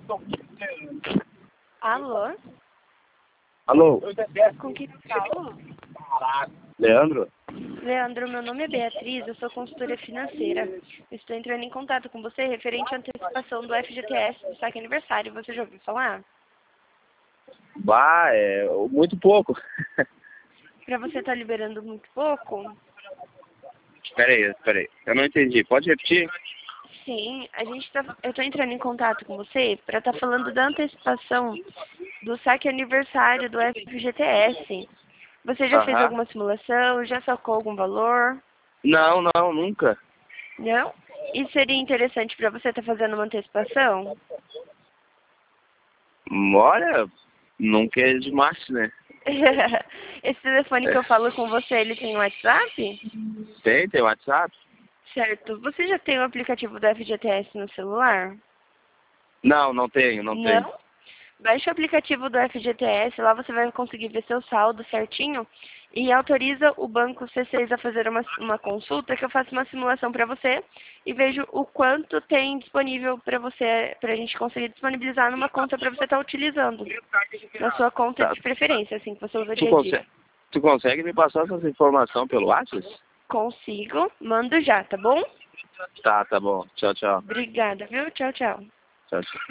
Alô? Alô? Com quem falo? Leandro? Leandro, meu nome é Beatriz, eu sou consultora financeira. Estou entrando em contato com você referente à antecipação do FGTS do saque aniversário. Você já ouviu falar? Bah, é muito pouco. Para você estar liberando muito pouco? Peraí. Eu não entendi. Pode repetir? Sim, eu estou entrando em contato com você para estar falando da antecipação do saque aniversário do FGTS. Você já fez Aham. alguma simulação? Já sacou algum valor? Não, nunca. Não? E seria interessante para você estar fazendo uma antecipação? Olha, nunca é demais, né? Esse telefone que eu falo com você, ele tem WhatsApp? Tem WhatsApp? Certo. Você já tem o aplicativo do FGTS no celular? Não tenho. Não? Baixe o aplicativo do FGTS, lá você vai conseguir ver seu saldo certinho e autoriza o banco C6 a fazer uma consulta que eu faço uma simulação para você e vejo o quanto tem disponível para você, para a gente conseguir disponibilizar numa conta para você estar utilizando, na sua conta Tá. de preferência, assim, que você usa Tu dia a dia. consegue, tu consegue me passar essas informações pelo WhatsApp? Consigo, mando já, tá bom? Tá bom. Tchau. Obrigada, viu? Tchau, tchau. Tchau.